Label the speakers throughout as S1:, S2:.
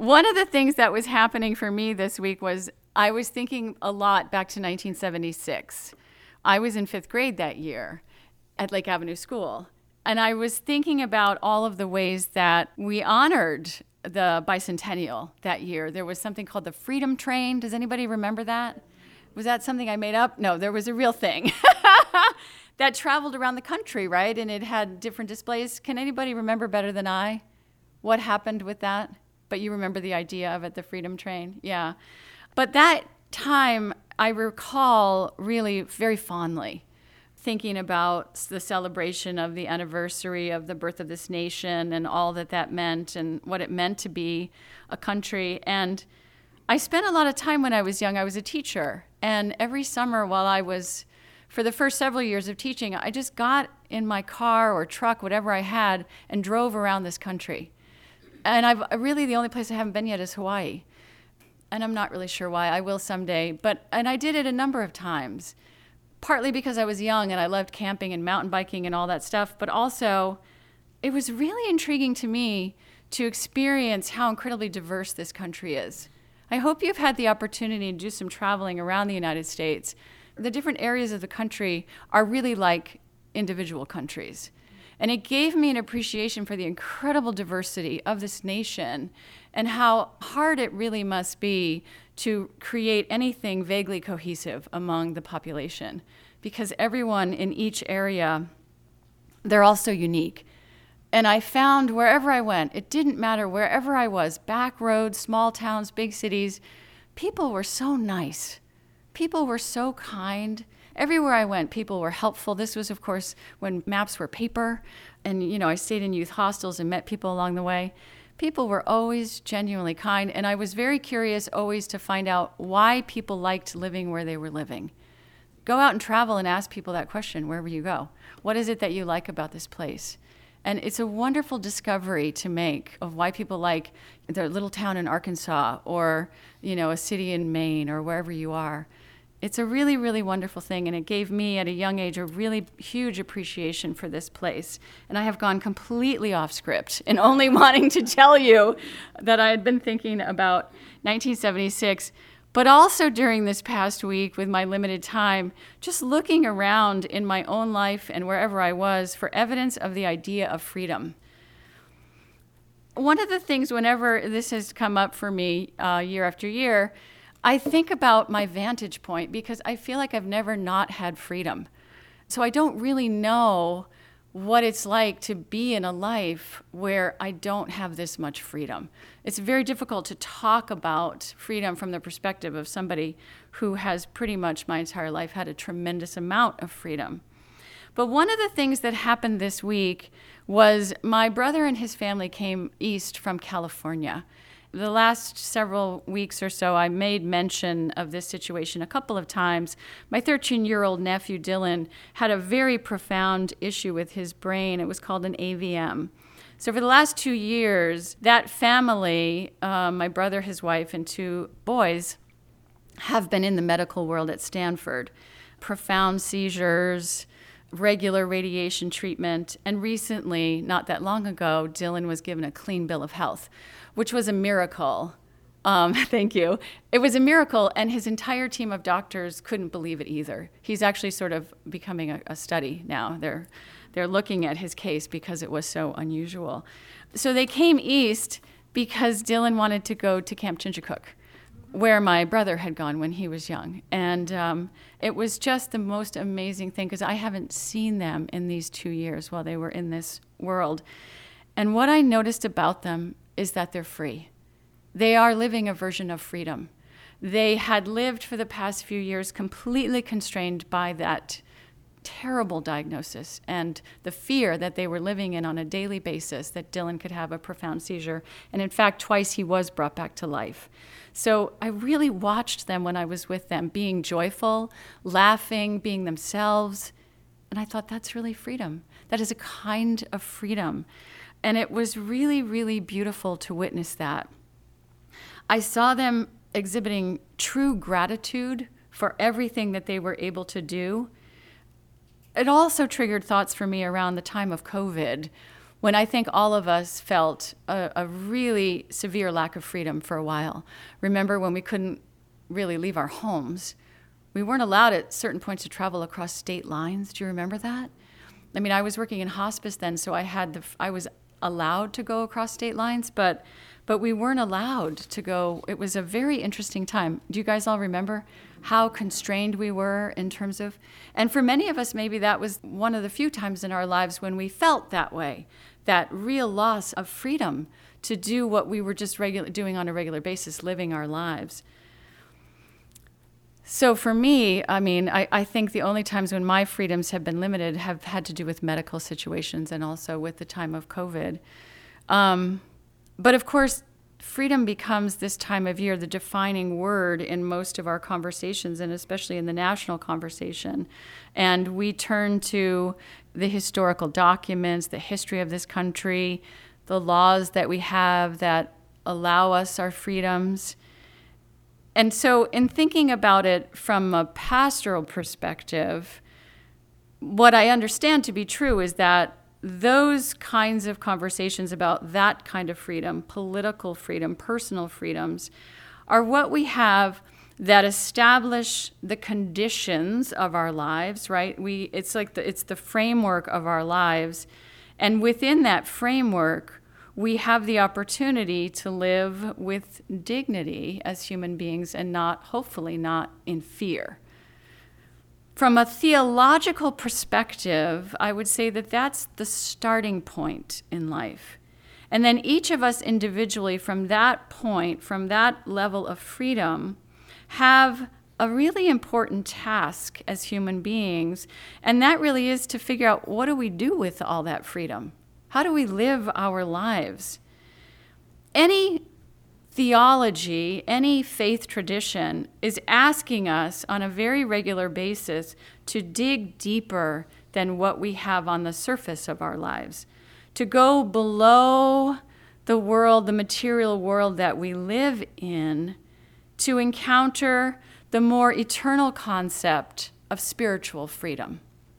S1: One of the things that was happening for me this week was I was thinking a lot back to 1976. I was in 5th grade that year at Lake Avenue School. And I was thinking about all of the ways that we honored the bicentennial that year. There was something called the Freedom Train. Does anybody remember that? Was that something I made up? No, there was a real thing that traveled around the country, right? And it had different displays. Can anybody remember better than I what happened with that? But you remember the idea of it, the Freedom Train? Yeah. But that time I recall really very fondly, thinking about the celebration of the anniversary of the birth of this nation and all that that meant and what it meant to be a country. And I spent a lot of time when I was young. I was a teacher. And every summer while I was, for the first several years of teaching, I just got in my car or truck, whatever I had, and drove around this country. And really the only place I haven't been yet is Hawaii. And I'm not really sure why. I will someday. And I did it a number of times. Partly because I was young and I loved camping and mountain biking and all that stuff, but also it was really intriguing to me to experience how incredibly diverse this country is. I hope you've had the opportunity to do some traveling around the United States. The different areas of the country are really like individual countries. And it gave me an appreciation for the incredible diversity of this nation and how hard it really must be to create anything vaguely cohesive among the population. Because everyone in each area, they're all so unique. And I found wherever I went, it didn't matter wherever I was, back roads, small towns, big cities, people were so nice. People were so kind. Everywhere I went, people were helpful. This was, of course, when maps were paper. And, I stayed in youth hostels and met people along the way. People were always genuinely kind. And I was very curious always to find out why people liked living where they were living. Go out and travel and ask people that question wherever you go. What is it that you like about this place? And it's a wonderful discovery to make of why people like their little town in Arkansas or, a city in Maine or wherever you are. It's a really, really wonderful thing, and it gave me at a young age a really huge appreciation for this place. And I have gone completely off script in only wanting to tell you that I had been thinking about 1976, but also during this past week with my limited time, just looking around in my own life and wherever I was for evidence of the idea of freedom. One of the things, whenever this has come up for me year after year, I think about my vantage point because I feel like I've never not had freedom. So I don't really know what it's like to be in a life where I don't have this much freedom. It's very difficult to talk about freedom from the perspective of somebody who has pretty much my entire life had a tremendous amount of freedom. But one of the things that happened this week was my brother and his family came east from California. The last several weeks or so, I made mention of this situation a couple of times. My 13-year-old nephew, Dylan, had a very profound issue with his brain. It was called an AVM. So for the last 2 years, that family, my brother, his wife, and 2 boys, have been in the medical world at Stanford. Profound seizures, regular radiation treatment, and recently, not that long ago, Dylan was given a clean bill of health, which was a miracle. Thank you. It was a miracle, and his entire team of doctors couldn't believe it either. He's actually sort of becoming a study now. They're looking at his case because it was so unusual. So they came east because Dylan wanted to go to Camp Chingachgook, where my brother had gone when he was young. And it was just the most amazing thing because I haven't seen them in these 2 years while they were in this world. And what I noticed about them is that they're free. They are living a version of freedom. They had lived for the past few years completely constrained by that terrible diagnosis and the fear that they were living in on a daily basis that Dylan could have a profound seizure. And in fact, twice he was brought back to life. So I really watched them when I was with them, being joyful, laughing, being themselves. And I thought, that's really freedom. That is a kind of freedom. And it was really, really beautiful to witness that. I saw them exhibiting true gratitude for everything that they were able to do. It also triggered thoughts for me around the time of COVID, when I think all of us felt a really severe lack of freedom for a while. Remember when we couldn't really leave our homes? We weren't allowed at certain points to travel across state lines. Do you remember that? I mean, I was working in hospice then, so I was allowed to go across state lines, but we weren't allowed to go. It was a very interesting time. Do you guys all remember how constrained we were in terms of, and for many of us, maybe that was one of the few times in our lives when we felt that way, that real loss of freedom to do what we were just doing on a regular basis, living our lives. So for me, I mean, I think the only times when my freedoms have been limited have had to do with medical situations and also with the time of COVID. But of course, freedom becomes this time of year the defining word in most of our conversations, and especially in the national conversation. And we turn to the historical documents, the history of this country, the laws that we have that allow us our freedoms. And so in thinking about it from a pastoral perspective, what I understand to be true is that those kinds of conversations about that kind of freedom, political freedom, personal freedoms, are what we have that establish the conditions of our lives, right? It's the framework of our lives. And within that framework, we have the opportunity to live with dignity as human beings and hopefully not in fear. From a theological perspective, I would say that that's the starting point in life. And then each of us individually from that point, from that level of freedom, have a really important task as human beings. And that really is to figure out, what do we do with all that freedom? How do we live our lives? Any theology, any faith tradition is asking us on a very regular basis to dig deeper than what we have on the surface of our lives, to go below the world, the material world that we live in, to encounter the more eternal concept of spiritual freedom.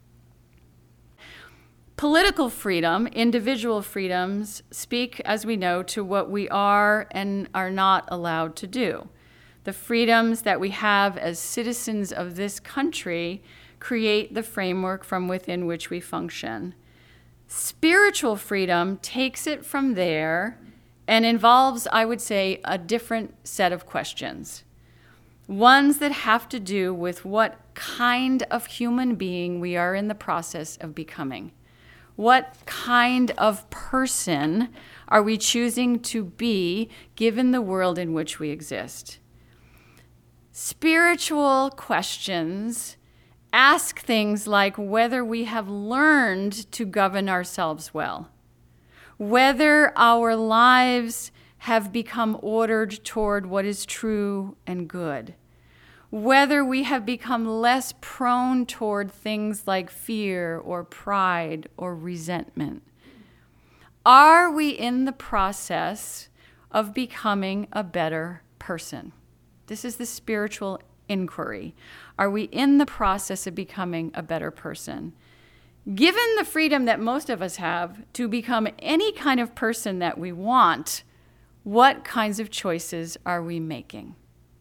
S1: Political freedom, individual freedoms, speak, as we know, to what we are and are not allowed to do. The freedoms that we have as citizens of this country create the framework from within which we function. Spiritual freedom takes it from there and involves, I would say, a different set of questions. Ones that have to do with what kind of human being we are in the process of becoming. What kind of person are we choosing to be given the world in which we exist? Spiritual questions ask things like whether we have learned to govern ourselves well, whether our lives have become ordered toward what is true and good, whether we have become less prone toward things like fear or pride or resentment. Are we in the process of becoming a better person? This is the spiritual inquiry. Are we in the process of becoming a better person? Given the freedom that most of us have to become any kind of person that we want, what kinds of choices are we making?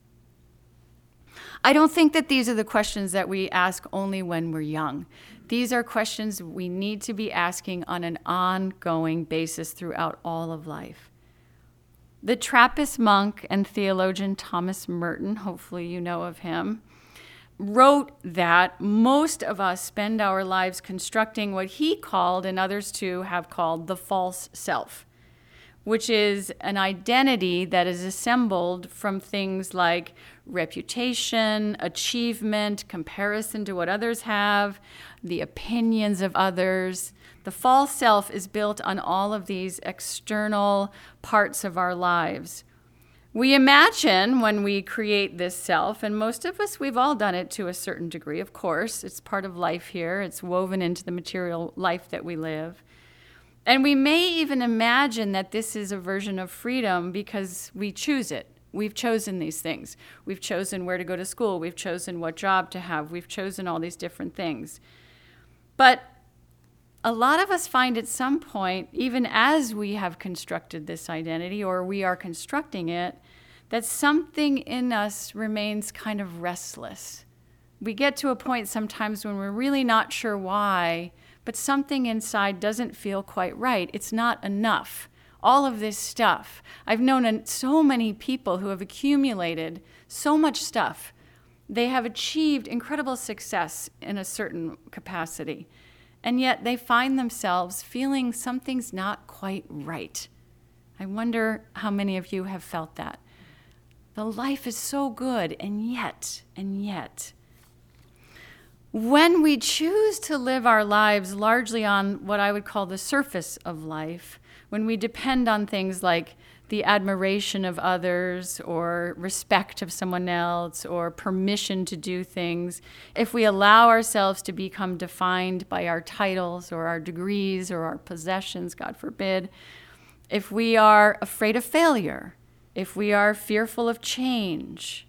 S1: I don't think that these are the questions that we ask only when we're young. These are questions we need to be asking on an ongoing basis throughout all of life. The Trappist monk and theologian Thomas Merton, hopefully you know of him, wrote that most of us spend our lives constructing what he called, and others too have called, the false self, which is an identity that is assembled from things like reputation, achievement, comparison to what others have, the opinions of others. The false self is built on all of these external parts of our lives. We imagine when we create this self, and most of us, we've all done it to a certain degree, of course. It's part of life here. It's woven into the material life that we live. And we may even imagine that this is a version of freedom because we choose it. We've chosen these things. We've chosen where to go to school. We've chosen what job to have. We've chosen all these different things. But a lot of us find at some point, even as we have constructed this identity or we are constructing it, that something in us remains kind of restless. We get to a point sometimes when we're really not sure why, but something inside doesn't feel quite right. It's not enough. All of this stuff. I've known so many people who have accumulated so much stuff. They have achieved incredible success in a certain capacity, and yet they find themselves feeling something's not quite right. I wonder how many of you have felt that. The life is so good, and yet. When we choose to live our lives largely on what I would call the surface of life, when we depend on things like the admiration of others or respect of someone else or permission to do things, if we allow ourselves to become defined by our titles or our degrees or our possessions, God forbid, if we are afraid of failure, if we are fearful of change,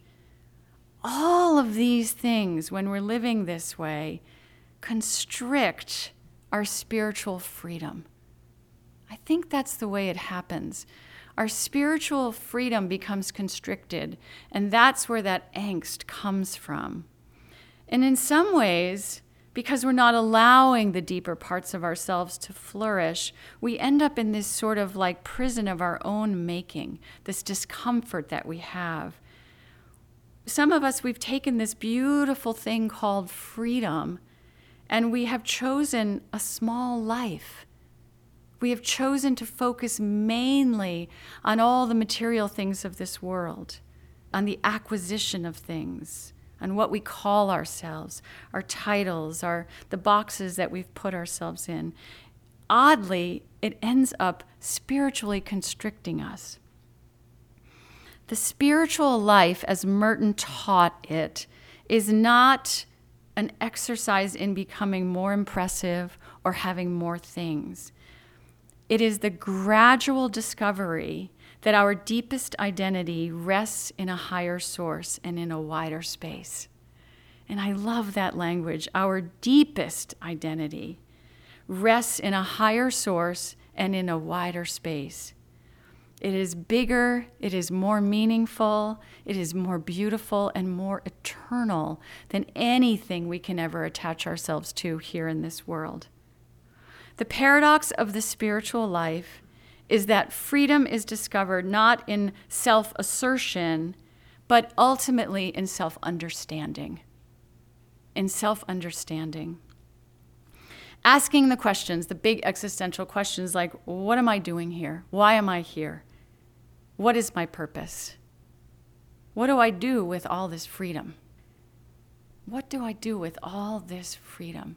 S1: all of these things, when we're living this way, constrict our spiritual freedom. I think that's the way it happens. Our spiritual freedom becomes constricted, and that's where that angst comes from. And in some ways, because we're not allowing the deeper parts of ourselves to flourish, we end up in this sort of like prison of our own making, this discomfort that we have. Some of us, we've taken this beautiful thing called freedom, and we have chosen a small life. We have chosen to focus mainly on all the material things of this world, on the acquisition of things, on what we call ourselves, our titles, the boxes that we've put ourselves in. Oddly, it ends up spiritually constricting us. The spiritual life, as Merton taught it, is not an exercise in becoming more impressive or having more things. It is the gradual discovery that our deepest identity rests in a higher source and in a wider space. And I love that language. Our deepest identity rests in a higher source and in a wider space. It is bigger, it is more meaningful, it is more beautiful and more eternal than anything we can ever attach ourselves to here in this world. The paradox of the spiritual life is that freedom is discovered not in self-assertion, but ultimately in self-understanding. In self-understanding. Asking the questions, the big existential questions like, what am I doing here? Why am I here? What is my purpose? What do I do with all this freedom? What do I do with all this freedom?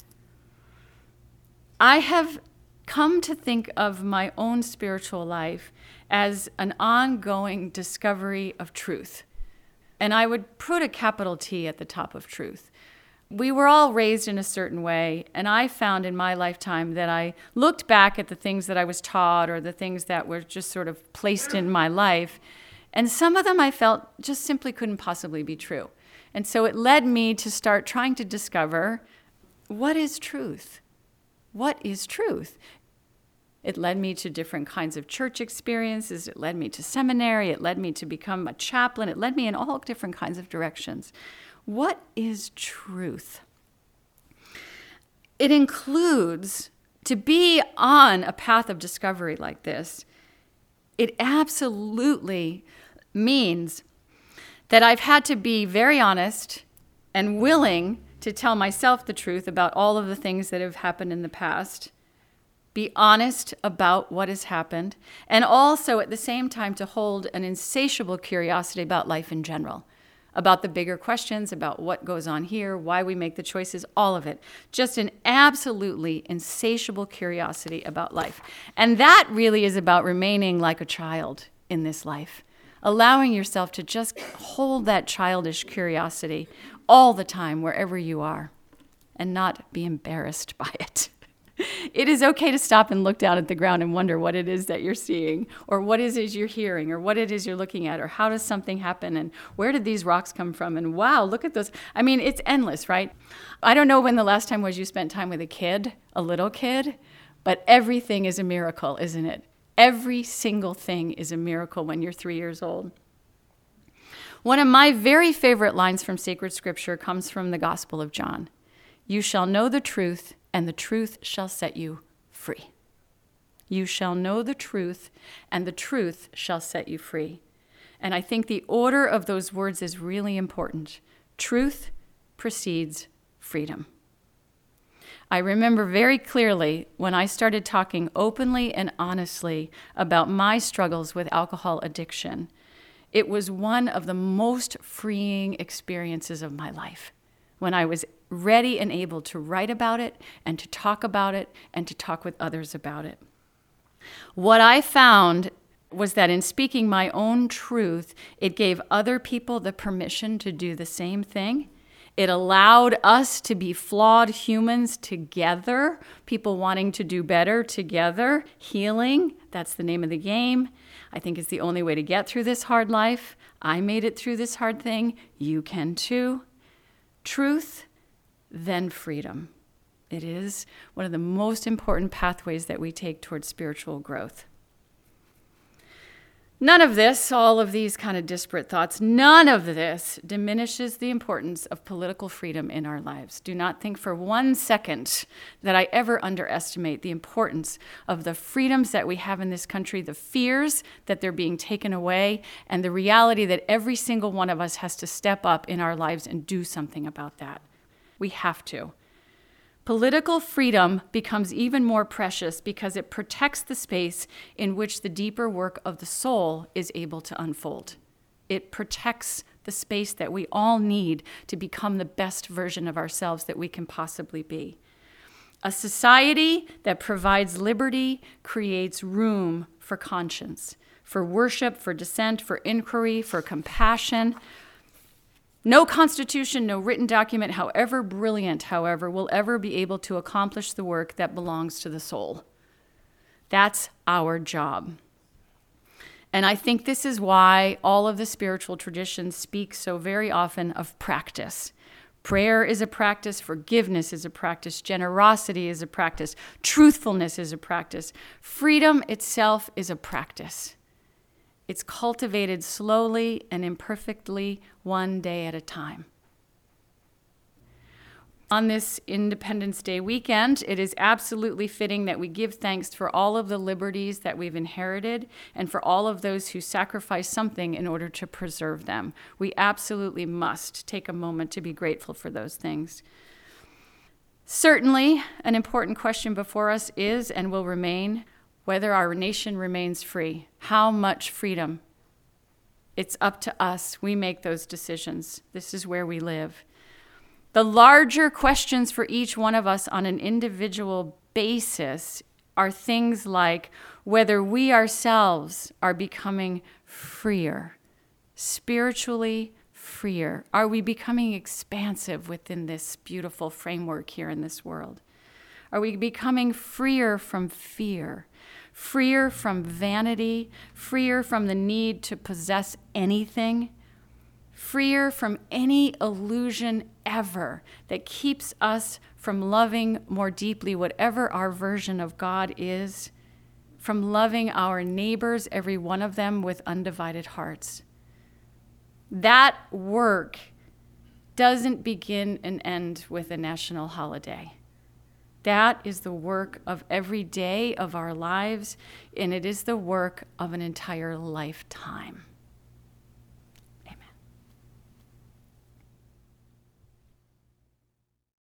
S1: I have come to think of my own spiritual life as an ongoing discovery of truth. And I would put a capital T at the top of truth. We were all raised in a certain way, and I found in my lifetime that I looked back at the things that I was taught or the things that were just sort of placed in my life, and some of them I felt just simply couldn't possibly be true. And so it led me to start trying to discover, what is truth? What is truth? It led me to different kinds of church experiences. It led me to seminary. It led me to become a chaplain. It led me in all different kinds of directions. What is truth? It includes, to be on a path of discovery like this, it absolutely means that I've had to be very honest and willing to tell myself the truth about all of the things that have happened in the past, be honest about what has happened, and also at the same time to hold an insatiable curiosity about life in general, about the bigger questions, about what goes on here, why we make the choices, all of it. Just an absolutely insatiable curiosity about life. And that really is about remaining like a child in this life, allowing yourself to just hold that childish curiosity all the time, wherever you are, and not be embarrassed by it. It is okay to stop and look down at the ground and wonder what it is that you're seeing, or what it is you're hearing, or what it is you're looking at, or how does something happen, and where did these rocks come from, and wow, look at those. I mean, it's endless, right? I don't know when the last time was you spent time with a kid, a little kid, but everything is a miracle, isn't it? Every single thing is a miracle when you're 3 years old. One of my very favorite lines from sacred scripture comes from the Gospel of John. You shall know the truth, and the truth shall set you free. You shall know the truth, and the truth shall set you free. And I think the order of those words is really important. Truth precedes freedom. I remember very clearly when I started talking openly and honestly about my struggles with alcohol addiction. It was one of the most freeing experiences of my life, when I was ready and able to write about it and to talk about it and to talk with others about it. What I found was that in speaking my own truth, it gave other people the permission to do the same thing. It allowed us to be flawed humans together, people wanting to do better together, healing. That's the name of the game. I think it's the only way to get through this hard life. I made it through this hard thing. You can too. Truth, then freedom. It is one of the most important pathways that we take towards spiritual growth. None of this, all of these kind of disparate thoughts, none of this diminishes the importance of political freedom in our lives. Do not think for 1 second that I ever underestimate the importance of the freedoms that we have in this country, the fears that they're being taken away, and the reality that every single one of us has to step up in our lives and do something about that. We have to. Political freedom becomes even more precious because it protects the space in which the deeper work of the soul is able to unfold. It protects the space that we all need to become the best version of ourselves that we can possibly be. A society that provides liberty creates room for conscience, for worship, for dissent, for inquiry, for compassion. No constitution, no written document, however brilliant, however, will ever be able to accomplish the work that belongs to the soul. That's our job. And I think this is why all of the spiritual traditions speak so very often of practice. Prayer is a practice, forgiveness is a practice, generosity is a practice, truthfulness is a practice. Freedom itself is a practice. It's cultivated slowly and imperfectly, one day at a time. On this Independence Day weekend, it is absolutely fitting that we give thanks for all of the liberties that we've inherited and for all of those who sacrifice something in order to preserve them. We absolutely must take a moment to be grateful for those things. Certainly, an important question before us is and will remain whether our nation remains free. How much freedom? It's up to us. We make those decisions. This is where we live. The larger questions for each one of us on an individual basis are things like whether we ourselves are becoming freer, spiritually freer. Are we becoming expansive within this beautiful framework here in this world? Are we becoming freer from fear? Freer from vanity, freer from the need to possess anything, freer from any illusion ever that keeps us from loving more deeply whatever our version of God is, from loving our neighbors, every one of them, with undivided hearts. That work doesn't begin and end with a national holiday. That is the work of every day of our lives, and it is the work of an entire lifetime.